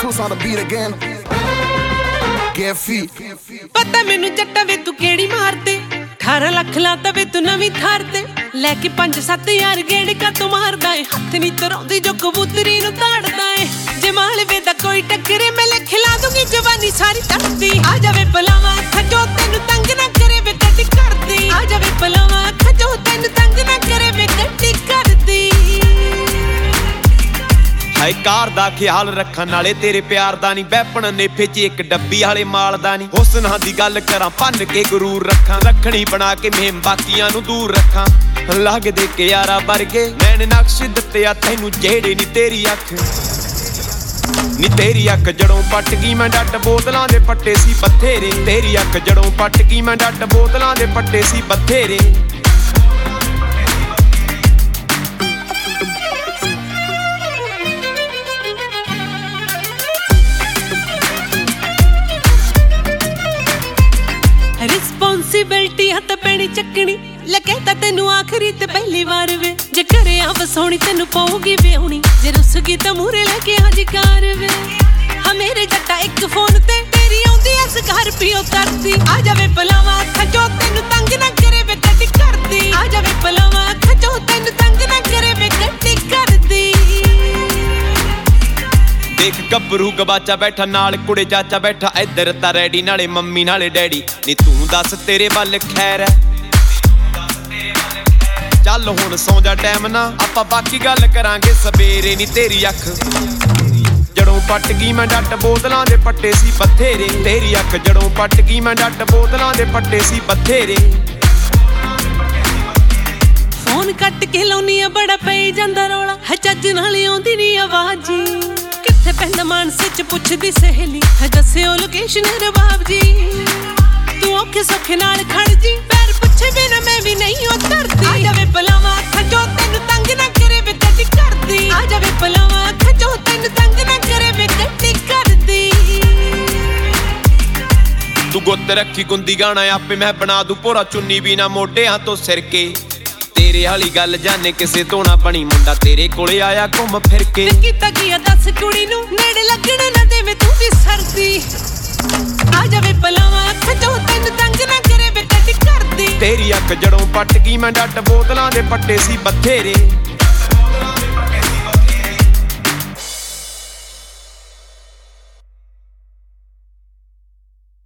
Switch on the beat again. Get feet. ਪਤਾ ਮੈਨੂੰ ਜੱਟਾ ਵੇ ਤੂੰ ਕਿਹੜੀ ਮਾਰਦੇ 18 ਲੱਖ ਲਾਤਾ ਵੇ ਤੂੰ ਨਵੀਂ ਥਾਰ ਤੇ ਲੈ ਕੇ 5-7 ਯਾਰ ਗੇੜ ਕਾ ਤੂੰ ਮਾਰਦਾ ਏ ਹੱਥ ਨਹੀਂ ਤਰਾਉਂਦੀ ਜੋ ਕਬੂਤਰੀ ਨੂੰ ਤਾੜਦਾ ਏ ਜੇ ਮਾਲਵੇ ਦਾ ਕੋਈ ਟੱਕਰੇ ਮੈਂ ਲੈ ਖਿਲਾ ਦੂੰਗੀ ਜਵਾਨੀ ਸਾਰੀ ਧਰਤੀ ਆ ਜਾਵੇ ਪਲਾਵਾ ਖਜੋ ਤੈਨੂੰ ਤੰਗ ਨਾ ਕਰੇ ਵੇ ਕੱਟੀ ਕਰਦੀ ਆ ਜਾਵੇ ਪਲਾਵਾ ਖਜੋ ਤੈਨੂੰ ਤੰਗ ਨਾ ਕਰੇ ਵੇ ਕੱਟੀ ਕਰਦੀ ਹਾਏ ਕਾਰ ਦਾ ਖਿਆਲ ਰੱਖਣ ਵਾਲੇ ਤੇਰੇ ਪਿਆਰ ਦਾ ਨਹੀਂ ਵੈਪਣ ਨੇਫੇ 'ਚ ਇੱਕ ਡੱਬੀ ਵਾਲੇ ਮਾਲ ਦਾ ਨਹੀਂ ਹੁਸਨਾਂ ਦੀ ਗੱਲ ਕਰਾਂ ਭੰਨ ਕੇ ਗਰੂਰ ਰੱਖਾਂ ਰੱਖਣੀ ਬਣਾ ਕੇ ਮੇਮ ਬਾਕੀਆਂ ਨੂੰ ਦੂਰ ਰੱਖਾਂ ਲੱਗਦੇ ਕਿ ਯਾਰਾ ਵਰਗੇ ਮੈਨੇ ਨਕਸ਼ ਦਿੱਤੇ ਆ ਤੈਨੂੰ ਜਿਹੜੇ ਨੀ ਤੇਰੀ ਅੱਖ ਨੀ ਤੇਰੀ ਅੱਖ ਜੜੋਂ ਪੱਟ ਗਈ ਮੈਂ ਡੱਟ ਬੋਤਲਾਂ ਦੇ ਪੱਟੇ ਸੀ ਬਥੇਰੇ ਤੇਰੀ ਅੱਖ ਜੜੋਂ ਪੱਟ ਗਈ ਮੈਂ ਡੱਟ ਬੋਤਲਾਂ ਦੇ ਪੱਟੇ ਸੀ ਬਥੇਰੇ ਰਿਸਪੌਂਸਿਬਿਲਟੀ ਹੱਥ ਪੈਣੀ ਚੱਕਣੀ ਲੱਗੇ ਤਾਂ ਤੈਨੂੰ ਆਖਰੀ ਤੇ ਪਹਿਲੀ ਵਾਰ ਵੇ ਜੇ ਘਰੇ ਆ ਵਸਾਉਣੀ ਤੈਨੂੰ ਪਊਗੀ ਵਿਆਹੁਣੀ ਜੇ ਰੁੱਸ ਗਈ ਤਾਂ ਮੂਹਰੇ ਲੈ ਕੇ ਹਜਕਾਰ ਵੇ ਹਾਂ ਮੇਰੇ ਜੱਟਾ ਇੱਕ ਫੋਨ ਤੇ ਤੇਰੀ ਆਉਂਦੀ ਐ ਸਕਾਰਪੀਓ ਕਰਦੀ ਆ ਜਾਵੇ ਪਲਾਵਾ ਖਜੋ ਤੈਨੂੰ ਤੰਗ ਨਾ ਕਰੇ ਵੇ ਗੱਡੀ ਕਰਦੀ ਆ ਜਾਵੇ ਪਲਾਵਾ ਖਜੋ ਤੈਨੂੰ ਤੰਗ ਨਾ ਕਰੇ ਵੇ ਗੱਡੀ ਕਰਦੀ ਦੇਖ ਗੱਭਰੂ ਗਵਾਚਾ ਬੈਠਾ ਨਾਲ ਕੁੜੇ ਚਾਚਾ ਬੈਠਾ ਇੱਧਰ ਤਾਂ ਰੈਡੀ ਨਾਲੇ ਮੰਮੀ ਨਾਲੇ ਡੈਡੀ ਨੀ ਤੂੰ ਦੱਸ ਤੇਰੇ ਵੱਲ ਖੈਰ ਐ ਚੱਲ ਹੁਣ ਸੌਂ ਜਾ ਟਾਈਮ ਨਾ ਆਪਾਂ ਬਾਕੀ ਗੱਲ ਕਰਾਂਗੇ ਸਵੇਰੇ ਨੀ ਤੇਰੀ ਅੱਖ ਜੜੋਂ ਪੱਟ ਗਈ ਮੈਂ ਡੱਟ ਬੋਤਲਾਂ ਦੇ ਪੱਟੇ ਸੀ ਬਥੇਰੇ ਤੇਰੀ ਅੱਖ ਜੜੋਂ ਪੱਟ ਗਈ ਮੈਂ ਡੱਟ ਬੋਤਲਾਂ ਦੇ ਪੱਟੇ ਸੀ ਬਥੇਰੇ ਫੋਨ ਕੱਟ ਕੇ ਲਾਉਣੀ ਆ ਬੜਾ ਪਈ ਜਾਂਦਾ ਰੌਲਾ ਹੈ ਚੱਜ ਨਾਲ ਆਉਂਦੀ ਨੀ ਆਵਾਜ਼ ਕਿੱਥੇ ਪੈਂਦਾ ਮਾਨਸੇ ਚ ਪੁੱਛਦੀ ਸਹੇਲੀ ਹੈ ਦੱਸਿਓ ਲੋਕੇਸ਼ਨ ਰਬਾਬ ਜੀ ਤੂੰ ਔਖੇ ਸੌਖੇ ਨਾਲ ਖੜ ਜੀ ਪੈਰ ਪੁੱਛੇ ਬਿਨਾ ਮੈਂ ਵੀ ਨਹੀਂ ਉਤਰਦੀ ਆ ਜਾਵੇ ਪਲਾਵਾ ਖਜੋ ਤੈਨੂੰ ਤੰਗ ਨਾ ਕਰੇ ਵੇ ਗੱਡੀ ਕਰਦੀ ਆ ਜਾਵੇ ਪਲਾਵਾ ਖਜੋ ਤੈਨੂੰ ਤੰਗ ਨਾ ਕਰੇ ਵੇ ਗੱਡੀ ਕਰਦੀ ਤੂੰ ਗੁੱਤ ਰੱਖੀ ਗੁੰਦੀ ਗਾਣਾ ਆਪੇ ਮੈਂ ਬਣਾ ਦੂ ਭੋਰਾ ਚੁੰਨੀ ਵੀ ਨਾ ਮੋਢਿਆਂ ਤੋਂ ਸਿਰ ਕੇ ਤੇਰੇ ਵਾਲੀ ਗੱਲ ਜਾਣੇ ਕਿਸੇ ਤੋਂ ਨਾ ਬਣੀ ਮੁੰਡਾ ਤੇਰੇ ਕੋਲੇ ਆਇਆ ਘੁੰਮ ਫਿਰ ਕੇ ਕੀਤਾ ਕੀ ਆ ਦੱਸ ਕੁੜੀ ਨੂੰ ਨੇੜੇ ਲੱਗਣ ਨਾ ਦੇਵੇਂ ਤੂੰ ਵੀ ਸਰਦੀ ਆ ਜਾਵੇ ਪਲਾਵਾ ਖਜੋ ਤੈਨੂੰ ਤੰਗ ਨਾ ਕਰੇ ਵੇ ਗੱਡੀ ਕਰਦੀ ਤੇਰੀ ਅੱਖ ਜੜੋਂ ਪੱਟ ਗਈ ਮੈਂ ਡੱਟ ਬੋਤਲਾਂ ਦੇ ਪੱਟੇ ਸੀ ਬਥੇਰੇ